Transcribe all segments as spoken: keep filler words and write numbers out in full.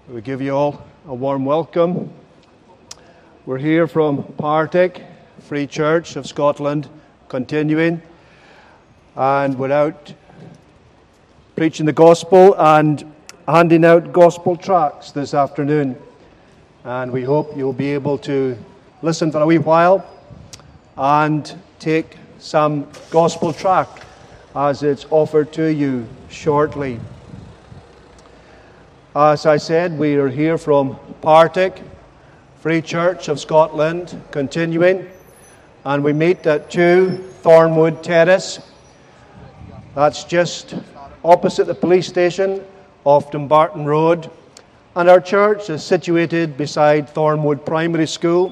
We give you all a warm welcome. We're here from Partick Free Church of Scotland, continuing, and we're out preaching the gospel and handing out gospel tracts this afternoon. And we hope you'll be able to listen for a wee while and take some gospel tract as it's offered to you shortly. As I said, we are here from Partick Free Church of Scotland, continuing, and we meet at two Thornwood Terrace. That's just opposite the police station off Dumbarton Road, and our church is situated beside Thornwood Primary School.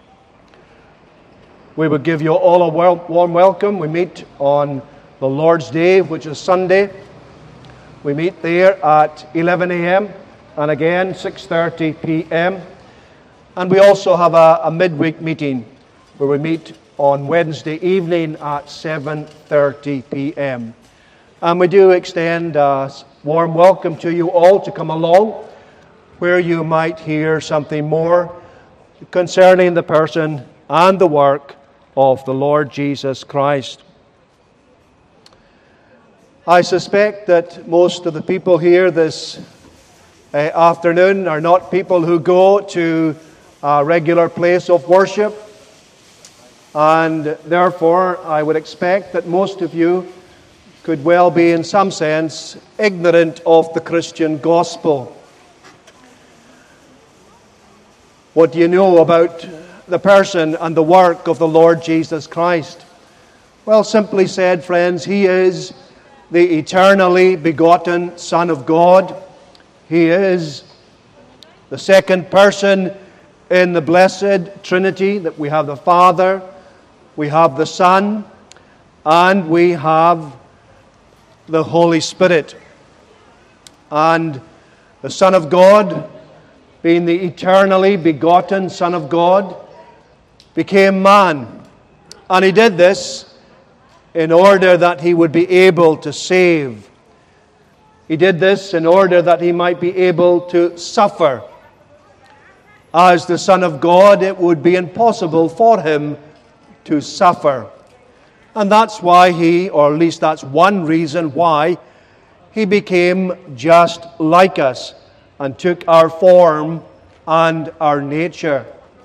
We would give you all a warm welcome. We meet on the Lord's Day, which is Sunday. We meet there at eleven a.m. and again six thirty p.m. And we also have a, a midweek meeting where we meet on Wednesday evening at seven thirty p.m. And we do extend a warm welcome to you all to come along where you might hear something more concerning the person and the work of the Lord Jesus Christ. I suspect that most of the people here this uh, afternoon are not people who go to a regular place of worship, and therefore I would expect that most of you could well be in some sense ignorant of the Christian gospel. What do you know about the person and the work of the Lord Jesus Christ? Well, simply said, friends, He is the eternally begotten Son of God. He is the second person in the blessed Trinity, that we have the Father, we have the Son, and we have the Holy Spirit. And the Son of God, being the eternally begotten Son of God, became man. And He did this in order that He would be able to save. He did this in order that He might be able to suffer. As the Son of God, it would be impossible for Him to suffer. And that's why He, or at least that's one reason why, He became just like us and took our form and our nature.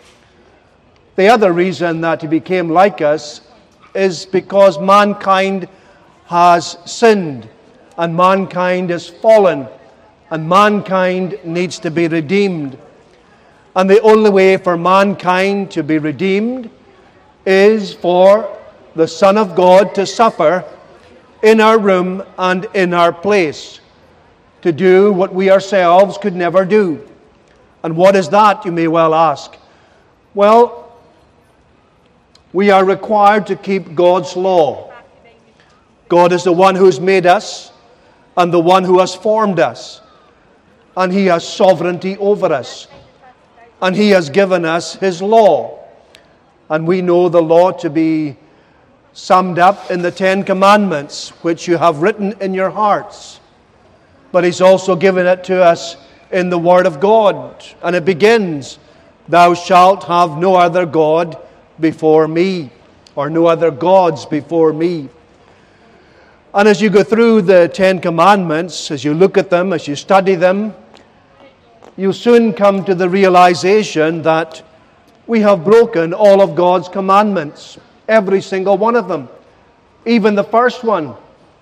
The other reason that He became like us is because mankind has sinned, and mankind is fallen, and mankind needs to be redeemed. And the only way for mankind to be redeemed is for the Son of God to suffer in our room and in our place, to do what we ourselves could never do. And what is that, you may well ask? Well, we are required to keep God's law. God is the one who's made us and the one who has formed us. And He has sovereignty over us. And He has given us His law. And we know the law to be summed up in the Ten Commandments, which you have written in your hearts. But He's also given it to us in the Word of God. And it begins, "Thou shalt have no other God before me," or no other gods before me. And as you go through the Ten Commandments, as you look at them, as you study them, you'll soon come to the realization that we have broken all of God's commandments, every single one of them, even the first one.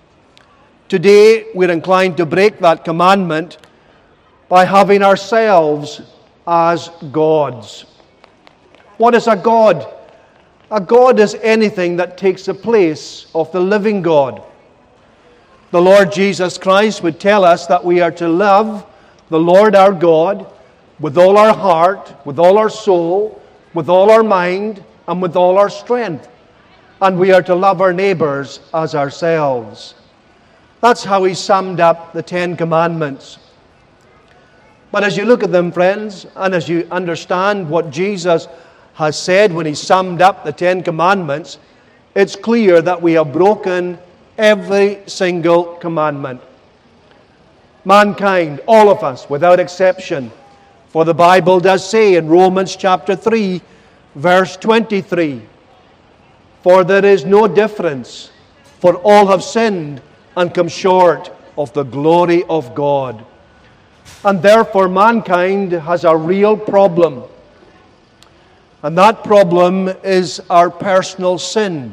Today, we're inclined to break that commandment by having ourselves as gods. What is a god? A god is anything that takes the place of the living God. The Lord Jesus Christ would tell us that we are to love the Lord our God with all our heart, with all our soul, with all our mind, and with all our strength. And we are to love our neighbors as ourselves. That's how He summed up the Ten Commandments. But as you look at them, friends, and as you understand what Jesus has said when He summed up the Ten Commandments, it's clear that we have broken every single commandment. Mankind, all of us, without exception. For the Bible does say in Romans chapter three, verse twenty-three, "For there is no difference, for all have sinned and come short of the glory of God." And therefore mankind has a real problem. And that problem is our personal sin.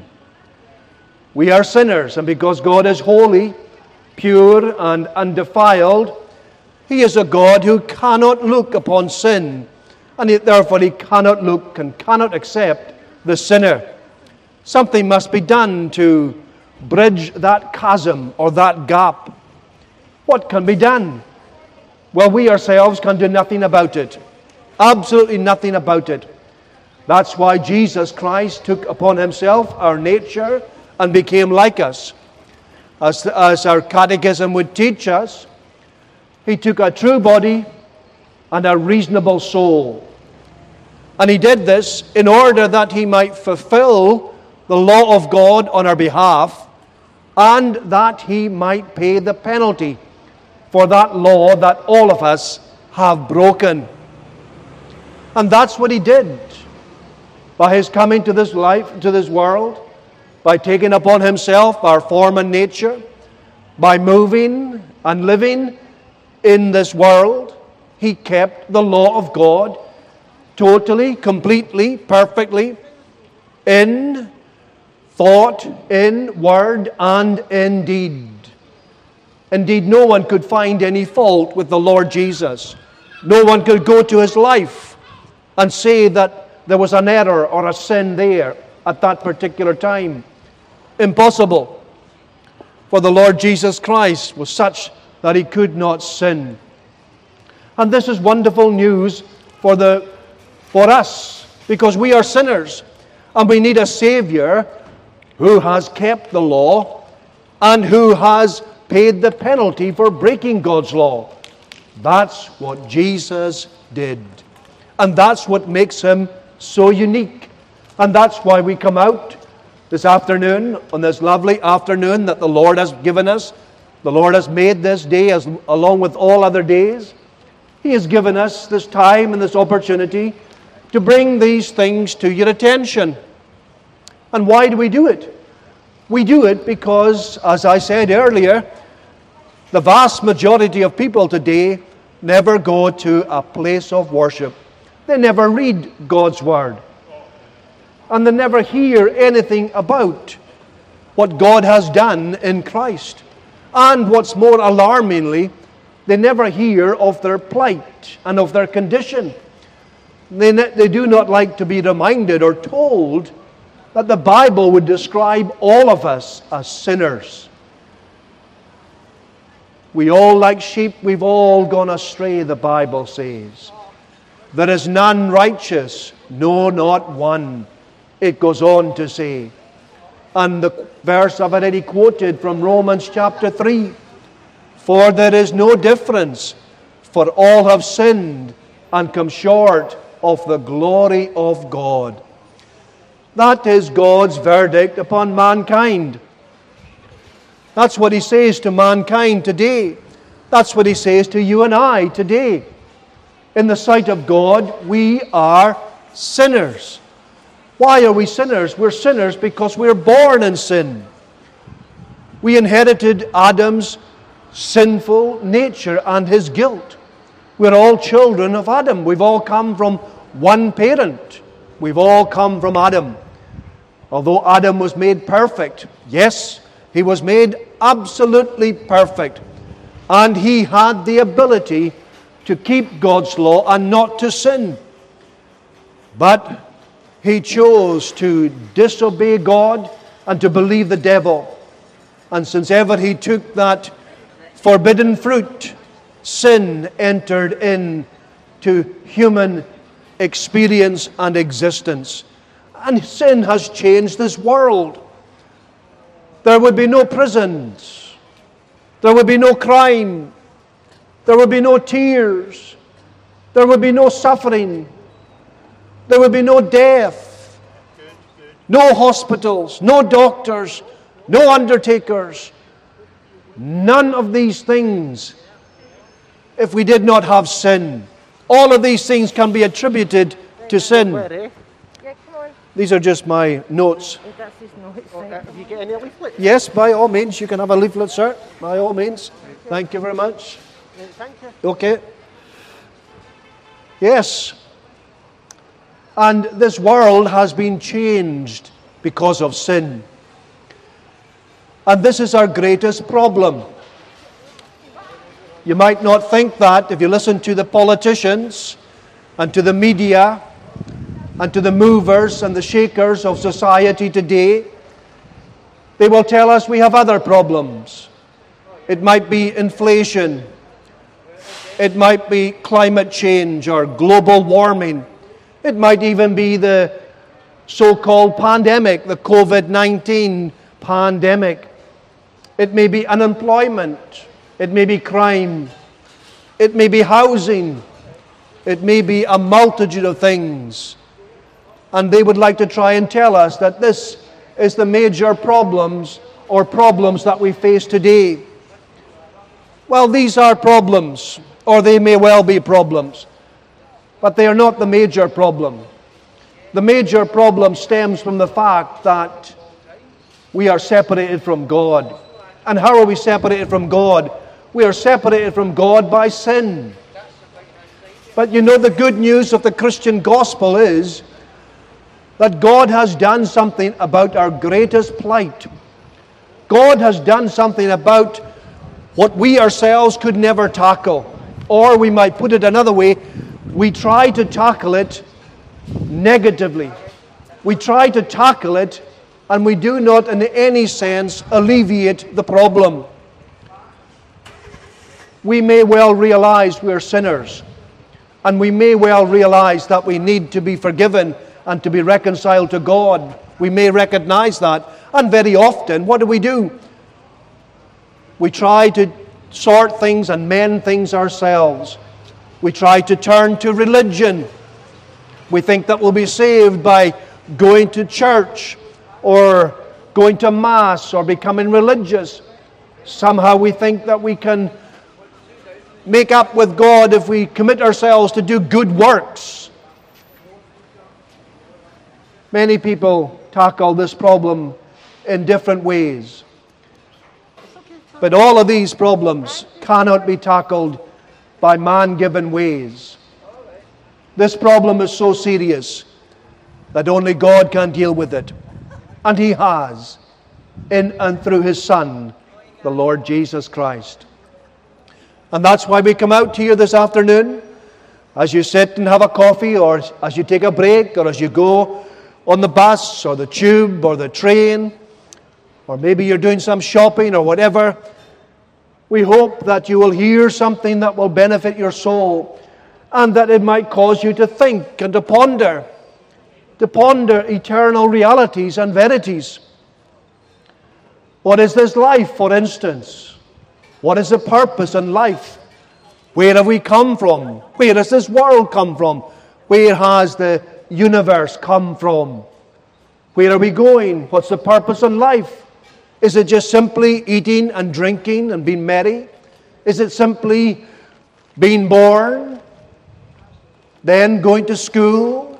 We are sinners, and because God is holy, pure, and undefiled, He is a God who cannot look upon sin, and therefore He cannot look and cannot accept the sinner. Something must be done to bridge that chasm or that gap. What can be done? Well, we ourselves can do nothing about it. Absolutely nothing about it. That's why Jesus Christ took upon Himself our nature and became like us. As, as our catechism would teach us, He took a true body and a reasonable soul. And He did this in order that He might fulfill the law of God on our behalf, and that He might pay the penalty for that law that all of us have broken. And that's what He did. By His coming to this life, to this world, by taking upon Himself our form and nature, by moving and living in this world, He kept the law of God totally, completely, perfectly, in thought, in word, and in deed. Indeed, no one could find any fault with the Lord Jesus. No one could go to His life and say that there was an error or a sin there at that particular time. Impossible. For the Lord Jesus Christ was such that He could not sin. And this is wonderful news for the for us, because we are sinners and we need a Savior who has kept the law and who has paid the penalty for breaking God's law. That's what Jesus did. And that's what makes Him so unique. And that's why we come out this afternoon, on this lovely afternoon that the Lord has given us. The Lord has made this day as along with all other days. He has given us this time and this opportunity to bring these things to your attention. And why do we do it? We do it because, as I said earlier, the vast majority of people today never go to a place of worship. They never read God's Word. And they never hear anything about what God has done in Christ. And what's more alarmingly, they never hear of their plight and of their condition. They, ne- they do not like to be reminded or told that the Bible would describe all of us as sinners. We all, like sheep, we've all gone astray, the Bible says. There is none righteous, no, not one, it goes on to say. And the verse I've already quoted from Romans chapter three, "For there is no difference, for all have sinned and come short of the glory of God." That is God's verdict upon mankind. That's what He says to mankind today. That's what He says to you and I today. In the sight of God, we are sinners. Why are we sinners? We're sinners because we're born in sin. We inherited Adam's sinful nature and his guilt. We're all children of Adam. We've all come from one parent. We've all come from Adam. Although Adam was made perfect, yes, he was made absolutely perfect. And he had the ability to keep God's law and not to sin. But he chose to disobey God and to believe the devil. And since ever he took that forbidden fruit, sin entered into human experience and existence. And sin has changed this world. There would be no prisons. There would be no crime. There would be no tears. There would be no suffering. There would be no death. No hospitals, no doctors, no undertakers. None of these things if we did not have sin. All of these things can be attributed to sin. Where, eh? These are just my notes. That's his notes. Okay. Have you got any leaflets? Yes, by all means. You can have a leaflet, sir. By all means. Thank you very much. Thank you. Okay. Yes. And this world has been changed because of sin. And this is our greatest problem. You might not think that if you listen to the politicians and to the media and to the movers and the shakers of society today. They will tell us we have other problems. It might be inflation. It might be climate change or global warming. It might even be the so-called pandemic, the covid nineteen pandemic. It may be unemployment. It may be crime. It may be housing. It may be a multitude of things. And they would like to try and tell us that this is the major problems or problems that we face today. Well, these are problems, or they may well be problems, but they are not the major problem. The major problem stems from the fact that we are separated from God. And how are we separated from God? We are separated from God by sin. But you know, the good news of the Christian gospel is that God has done something about our greatest plight. God has done something about what we ourselves could never tackle. Or we might put it another way, we try to tackle it negatively. We try to tackle it and we do not in any sense alleviate the problem. We may well realize we're sinners, and we may well realize that we need to be forgiven and to be reconciled to God. We may recognize that. And very often, what do we do? We try to sort things and mend things ourselves. We try to turn to religion. We think that we'll be saved by going to church or going to Mass or becoming religious. Somehow we think that we can make up with God if we commit ourselves to do good works. Many people tackle this problem in different ways. But all of these problems cannot be tackled by man-given ways. This problem is so serious that only God can deal with it. And He has, in and through His Son, the Lord Jesus Christ. And that's why we come out here this afternoon, as you sit and have a coffee, or as you take a break, or as you go on the bus, or the tube, or the train, or maybe you're doing some shopping or whatever. We hope that you will hear something that will benefit your soul, and that it might cause you to think and to ponder, to ponder eternal realities and verities. What is this life, for instance? What is the purpose in life? Where have we come from? Where does this world come from? Where has the universe come from? Where are we going? What's the purpose in life? Is it just simply eating and drinking and being merry? Is it simply being born, then going to school,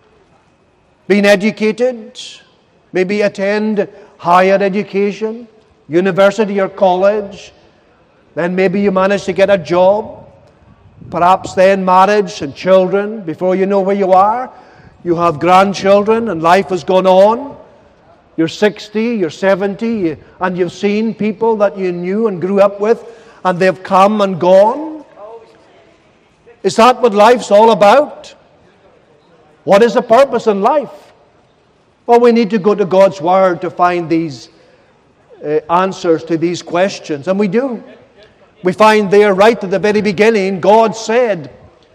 being educated, maybe attend higher education, university or college, then maybe you manage to get a job, perhaps then marriage and children. Before you know where you are, you have grandchildren and life has gone on. You're sixty, you're seventy, and you've seen people that you knew and grew up with, and they've come and gone. Is that what life's all about? What is the purpose in life? Well, we need to go to God's Word to find these uh, answers to these questions, and we do. We find there right at the very beginning, God said,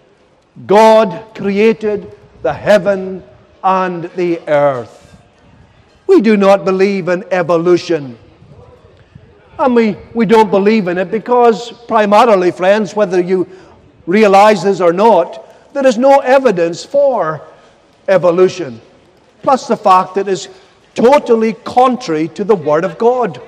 God created the heaven and the earth. We do not believe in evolution. And we, we don't believe in it because primarily, friends, whether you realize this or not, there is no evidence for evolution. Plus the fact that it is totally contrary to the Word of God.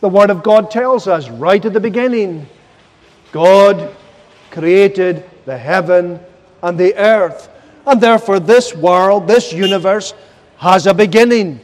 The Word of God tells us right at the beginning, God created the heaven and the earth. And therefore this world, this universe, has a beginning.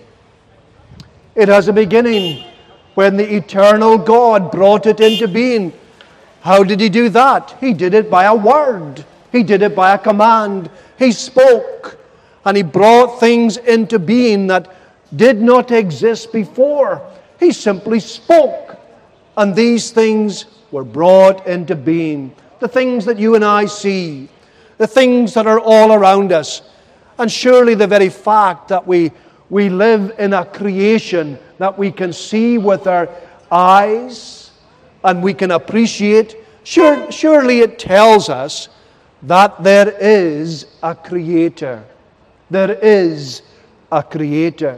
It has a beginning when the eternal God brought it into being. How did He do that? He did it by a word. He did it by a command. He spoke, and He brought things into being that did not exist before. He simply spoke, and these things were brought into being. The things that you and I see, the things that are all around us. And surely the very fact that we, we live in a creation that we can see with our eyes and we can appreciate, sure, surely it tells us that there is a Creator. There is a Creator.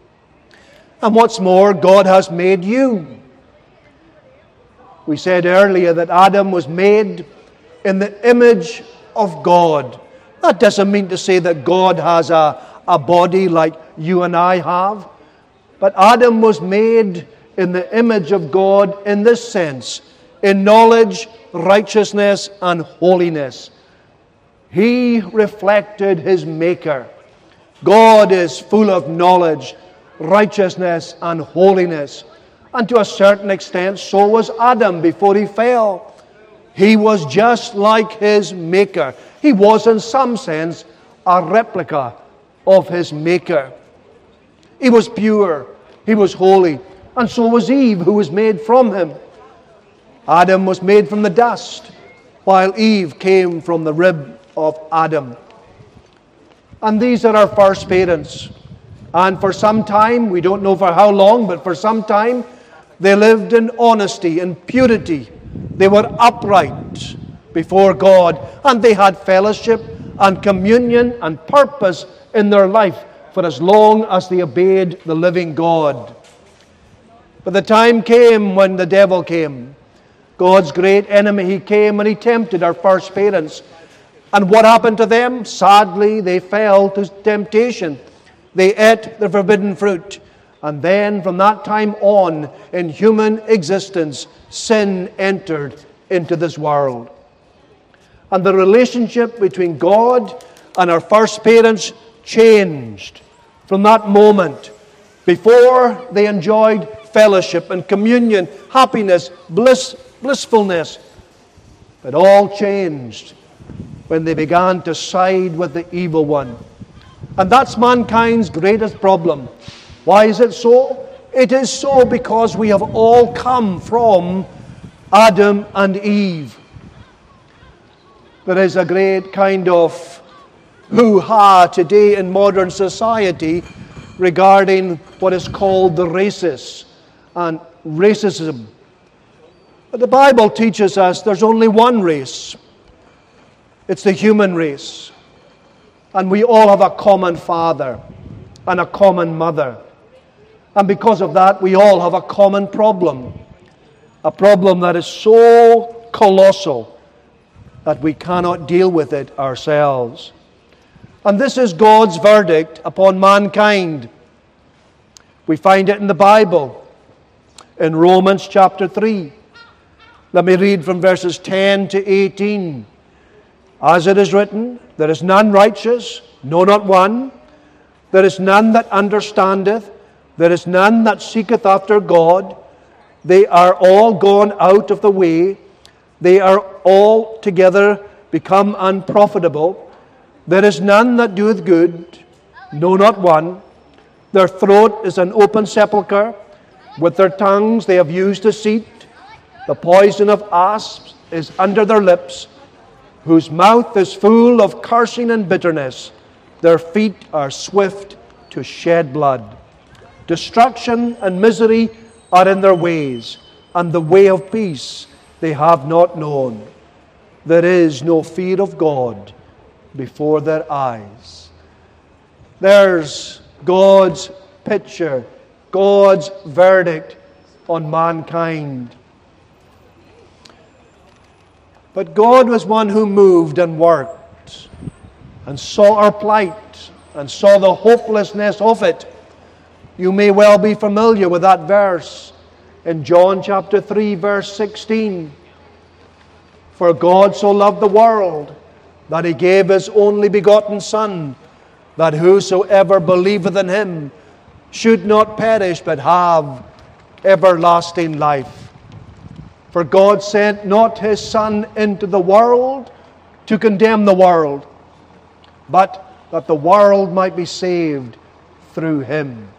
And what's more, God has made you. We said earlier that Adam was made in the image of God. That doesn't mean to say that God has a, a body like you and I have. But Adam was made in the image of God in this sense, in knowledge, righteousness, and holiness. He reflected his Maker. God is full of knowledge, righteousness, and holiness. And to a certain extent, so was Adam before he fell. He was just like his Maker. He was, in some sense, a replica of his Maker. He was pure. He was holy. And so was Eve, who was made from him. Adam was made from the dust, while Eve came from the rib of Adam. And these are our first parents. And for some time, we don't know for how long, but for some time, they lived in honesty and purity. They were upright before God, and they had fellowship and communion and purpose in their life for as long as they obeyed the living God. But the time came when the devil came, God's great enemy. He came and he tempted our first parents. And what happened to them? Sadly, they fell to temptation. They ate the forbidden fruit. And then from that time on, in human existence, sin entered into this world. And the relationship between God and our first parents changed from that moment. Before, they enjoyed fellowship and communion, happiness, bliss, blissfulness. But all changed when they began to side with the evil one. And that's mankind's greatest problem. Why is it so? It is so because we have all come from Adam and Eve. There is a great kind of hoo-ha today in modern society regarding what is called the races and racism. But the Bible teaches us there's only one race. It's the human race. And we all have a common father and a common mother. And because of that, we all have a common problem. A problem that is so colossal that we cannot deal with it ourselves. And this is God's verdict upon mankind. We find it in the Bible, in Romans chapter three. Let me read from verses ten to eighteen. As it is written, there is none righteous, no, not one. There is none that understandeth. There is none that seeketh after God. They are all gone out of the way. They are all together become unprofitable. There is none that doeth good, no, not one. Their throat is an open sepulchre. With their tongues they have used deceit. The poison of asps is under their lips, whose mouth is full of cursing and bitterness. Their feet are swift to shed blood. Destruction and misery are in their ways, and the way of peace they have not known. There is no fear of God before their eyes. There's God's picture, God's verdict on mankind. But God was one who moved and worked and saw our plight and saw the hopelessness of it. You may well be familiar with that verse in John chapter three, verse sixteen. For God so loved the world that He gave His only begotten Son, that whosoever believeth in Him should not perish, but have everlasting life. For God sent not His Son into the world to condemn the world, but that the world might be saved through Him.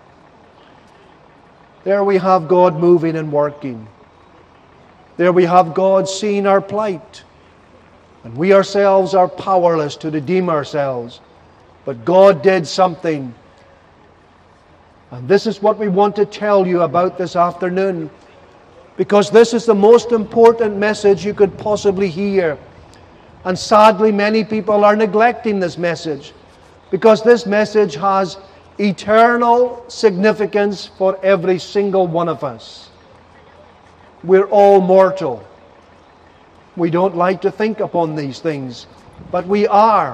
There we have God moving and working. There we have God seeing our plight. And we ourselves are powerless to redeem ourselves. But God did something. And this is what we want to tell you about this afternoon. Because this is the most important message you could possibly hear. And sadly, many people are neglecting this message. Because this message has eternal significance for every single one of us. We're all mortal. We don't like to think upon these things, but we are.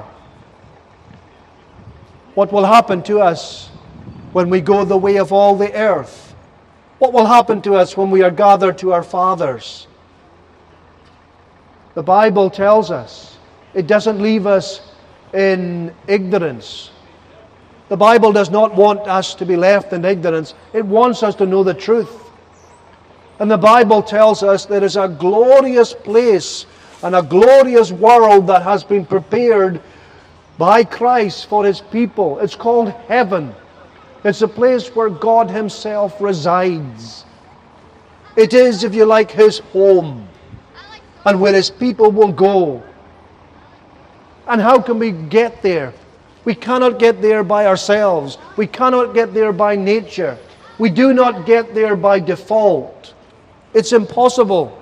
What will happen to us when we go the way of all the earth? What will happen to us when we are gathered to our fathers? The Bible tells us it doesn't leave us in ignorance. The Bible does not want us to be left in ignorance. It wants us to know the truth. And the Bible tells us there is a glorious place and a glorious world that has been prepared by Christ for His people. It's called heaven. It's a place where God Himself resides. It is, if you like, His home, and where His people will go. And how can we get there? We cannot get there by ourselves. We cannot get there by nature. We do not get there by default. It's impossible.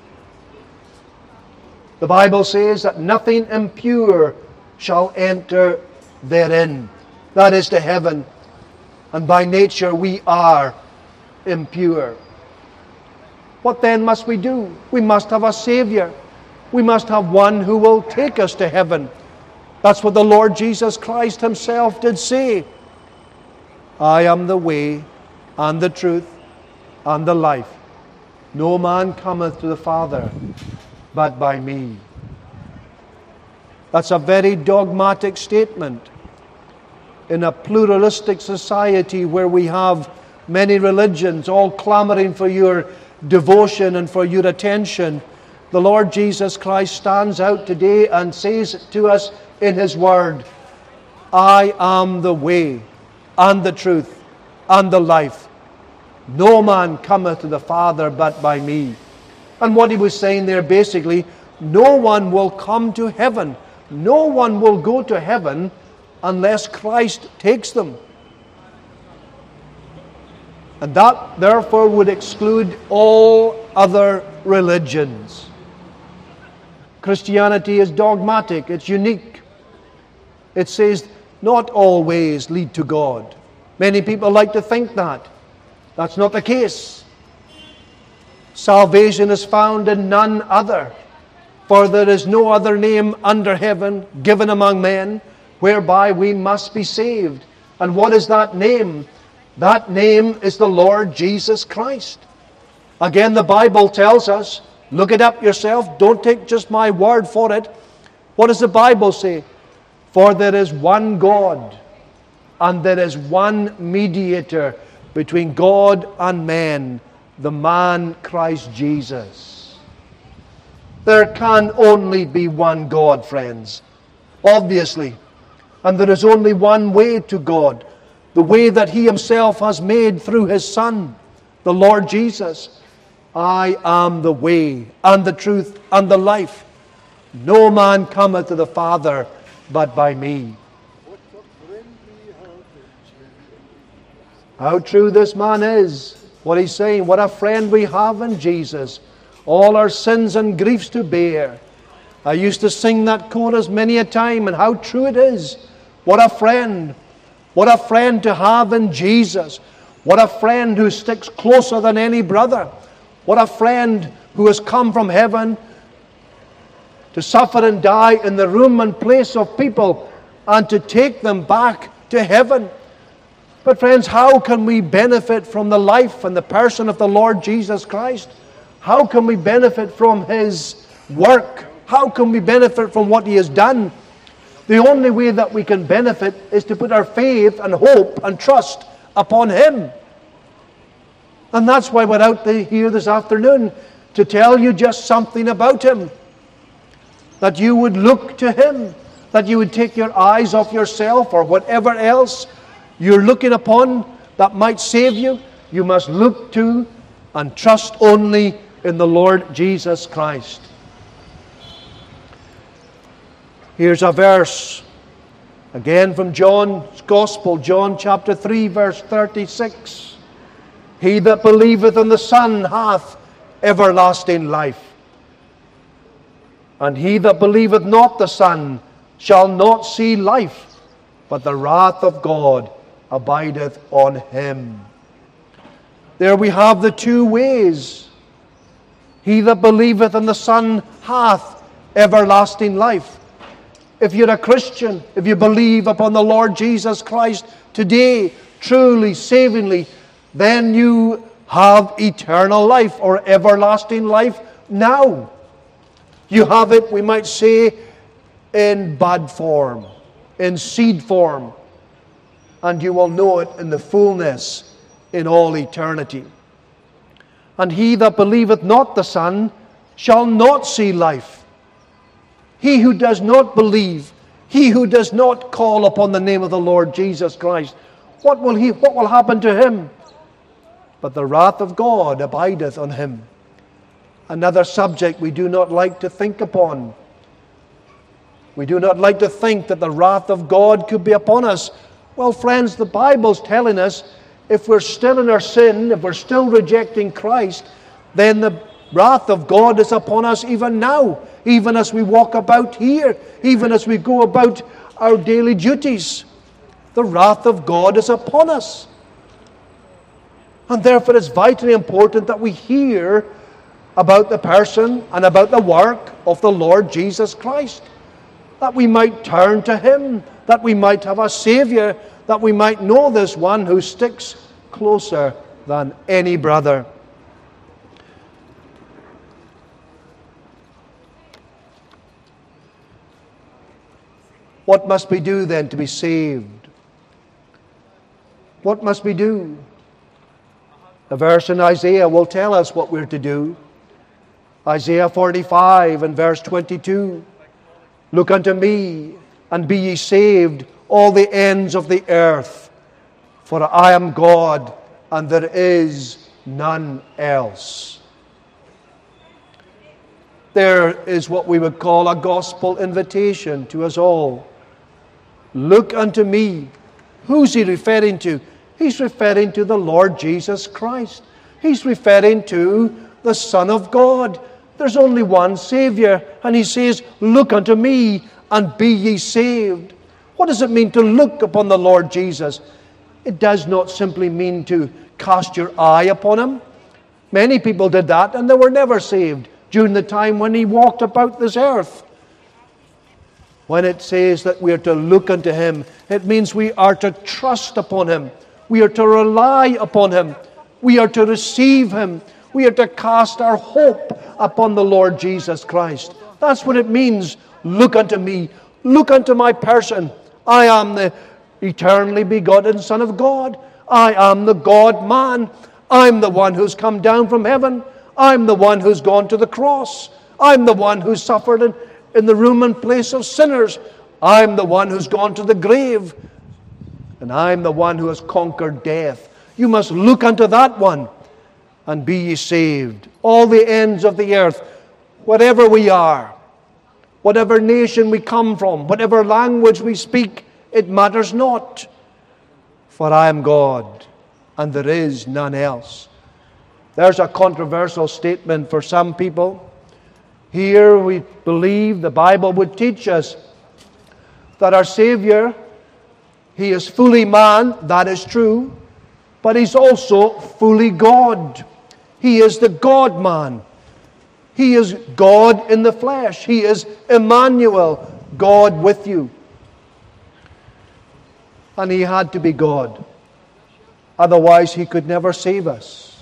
The Bible says that nothing impure shall enter therein. That is to heaven. And by nature we are impure. What then must we do? We must have a Savior. We must have one who will take us to heaven. That's what the Lord Jesus Christ Himself did say. I am the way and the truth and the life. No man cometh to the Father but by me. That's a very dogmatic statement. In a pluralistic society where we have many religions all clamoring for your devotion and for your attention, the Lord Jesus Christ stands out today and says to us in His Word, I am the way and the truth and the life. No man cometh to the Father but by me. And what He was saying there basically, no one will come to heaven. No one will go to heaven unless Christ takes them. And that therefore would exclude all other religions. Christianity is dogmatic, it's unique. It says not all ways lead to God. Many people like to think that. That's not the case. Salvation is found in none other, for there is no other name under heaven given among men whereby we must be saved. And what is that name? That name is the Lord Jesus Christ. Again, the Bible tells us, look it up yourself, don't take just my word for it. What does the Bible say? For there is one God, and there is one mediator between God and men, the man Christ Jesus. There can only be one God, friends, obviously. And there is only one way to God, the way that He Himself has made through His Son, the Lord Jesus. I am the way and the truth and the life. No man cometh to the Father but by me. How true this man is. What he's saying, what a friend we have in Jesus. All our sins and griefs to bear. I used to sing that chorus many a time, and how true it is. What a friend. What a friend to have in Jesus. What a friend who sticks closer than any brother. What a friend who has come from heaven to suffer and die in the room and place of people and to take them back to heaven. But friends, how can we benefit from the life and the person of the Lord Jesus Christ? How can we benefit from His work? How can we benefit from what He has done? The only way that we can benefit is to put our faith and hope and trust upon Him. And that's why we're out here this afternoon, to tell you just something about Him. That you would look to Him, that you would take your eyes off yourself or whatever else you're looking upon that might save you. You must look to and trust only in the Lord Jesus Christ. Here's a verse, again from John's Gospel, John chapter three, verse thirty-six. He that believeth on the Son hath everlasting life. And he that believeth not the Son shall not see life, but the wrath of God abideth on him. There we have the two ways. He that believeth in the Son hath everlasting life. If you're a Christian, if you believe upon the Lord Jesus Christ today, truly, savingly, then you have eternal life or everlasting life now. You have it, we might say, in bud form, in seed form, and you will know it in the fullness in all eternity. And he that believeth not the Son shall not see life. He who does not believe, he who does not call upon the name of the Lord Jesus Christ, what will he? What will happen to him? But the wrath of God abideth on him. Another subject we do not like to think upon. We do not like to think that the wrath of God could be upon us. Well, friends, the Bible's telling us if we're still in our sin, if we're still rejecting Christ, then the wrath of God is upon us even now, even as we walk about here, even as we go about our daily duties. The wrath of God is upon us. And therefore it's vitally important that we hear about the person and about the work of the Lord Jesus Christ, that we might turn to Him, that we might have a Savior, that we might know this one who sticks closer than any brother. What must we do then to be saved? What must we do? The verse in Isaiah will tell us what we're to do. Isaiah forty-five and verse twenty-two. Look unto me, and be ye saved, all the ends of the earth. For I am God, and there is none else. There is what we would call a gospel invitation to us all. Look unto me. Who's he referring to? He's referring to the Lord Jesus Christ. He's referring to the Son of God. There's only one Savior. And he says, look unto me and be ye saved. What does it mean to look upon the Lord Jesus? It does not simply mean to cast your eye upon Him. Many people did that and they were never saved during the time when He walked about this earth. When it says that we are to look unto Him, it means we are to trust upon Him. We are to rely upon Him. We are to receive Him. We are to cast our hope upon the Lord Jesus Christ. That's what it means. Look unto me. Look unto my person. I am the eternally begotten Son of God. I am the God-man. I'm the one who's come down from heaven. I'm the one who's gone to the cross. I'm the one who's suffered in, in the room and place of sinners. I'm the one who's gone to the grave. And I'm the one who has conquered death. You must look unto that one and be ye saved. All the ends of the earth, whatever we are, whatever nation we come from, whatever language we speak, it matters not. For I am God, and there is none else. There's a controversial statement for some people. Here we believe the Bible would teach us that our Savior, He is fully man, that is true, but He's also fully God. He is the God-man. He is God in the flesh. He is Emmanuel, God with you. And He had to be God. Otherwise, He could never save us.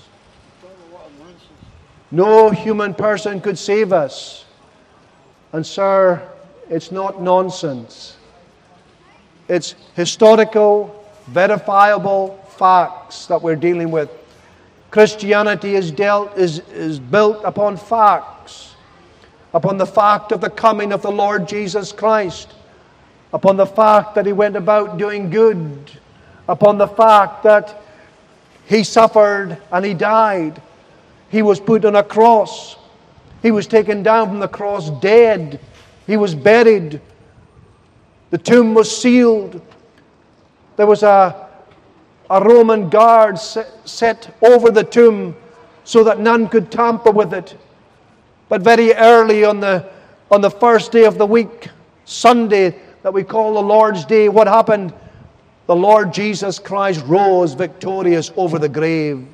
No human person could save us. And sir, it's not nonsense. It's historical, verifiable facts that we're dealing with. Christianity is dealt is, is built upon facts, upon the fact of the coming of the Lord Jesus Christ, upon the fact that He went about doing good, upon the fact that He suffered and He died. He was put on a cross. He was taken down from the cross dead. He was buried. The tomb was sealed. There was a A Roman guard set over the tomb so that none could tamper with it. But very early on the, on the first day of the week, Sunday, that we call the Lord's Day, what happened? The Lord Jesus Christ rose victorious over the grave.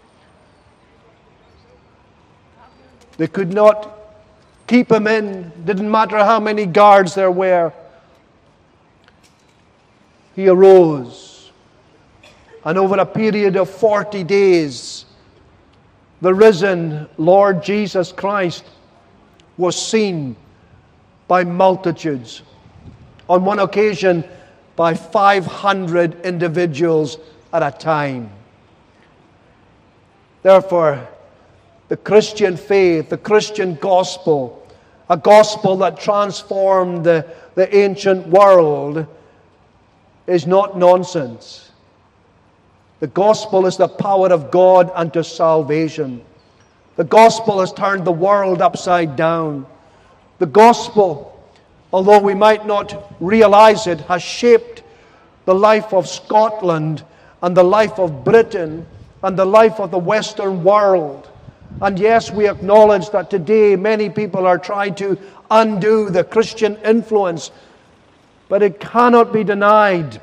They could not keep Him in. Didn't matter how many guards there were. He arose. And over a period of forty days, the risen Lord Jesus Christ was seen by multitudes. On one occasion, by five hundred individuals at a time. Therefore, the Christian faith, the Christian gospel, a gospel that transformed the, the ancient world, is not nonsense. The gospel is the power of God unto salvation. The gospel has turned the world upside down. The gospel, although we might not realize it, has shaped the life of Scotland and the life of Britain and the life of the Western world. And yes, we acknowledge that today many people are trying to undo the Christian influence, but it cannot be denied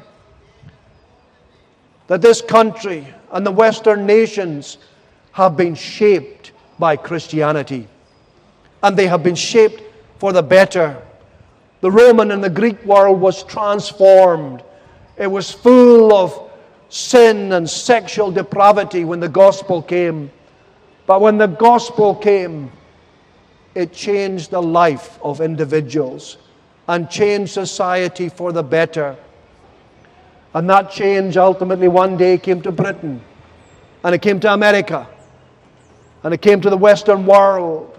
that this country and the Western nations have been shaped by Christianity. And they have been shaped for the better. The Roman and the Greek world was transformed. It was full of sin and sexual depravity when the gospel came. But when the gospel came, it changed the life of individuals and changed society for the better. And that change ultimately one day came to Britain, and it came to America, and it came to the Western world.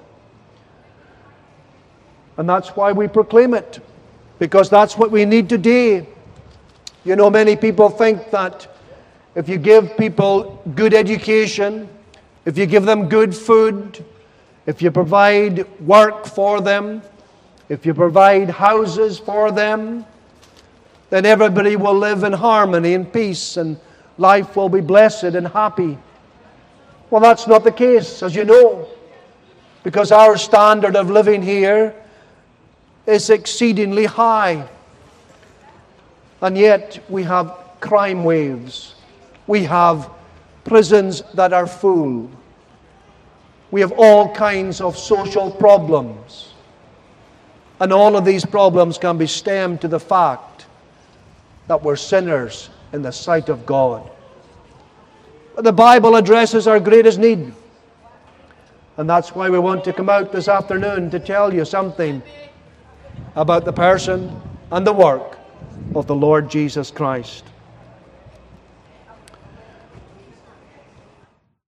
And that's why we proclaim it, because that's what we need today. You know, many people think that if you give people good education, if you give them good food, if you provide work for them, if you provide houses for them, then everybody will live in harmony and peace, and life will be blessed and happy. Well, that's not the case, as you know, because our standard of living here is exceedingly high. And yet we have crime waves. We have prisons that are full. We have all kinds of social problems. And all of these problems can be stemmed to the fact that we're sinners in the sight of God. But the Bible addresses our greatest need. And that's why we want to come out this afternoon to tell you something about the person and the work of the Lord Jesus Christ.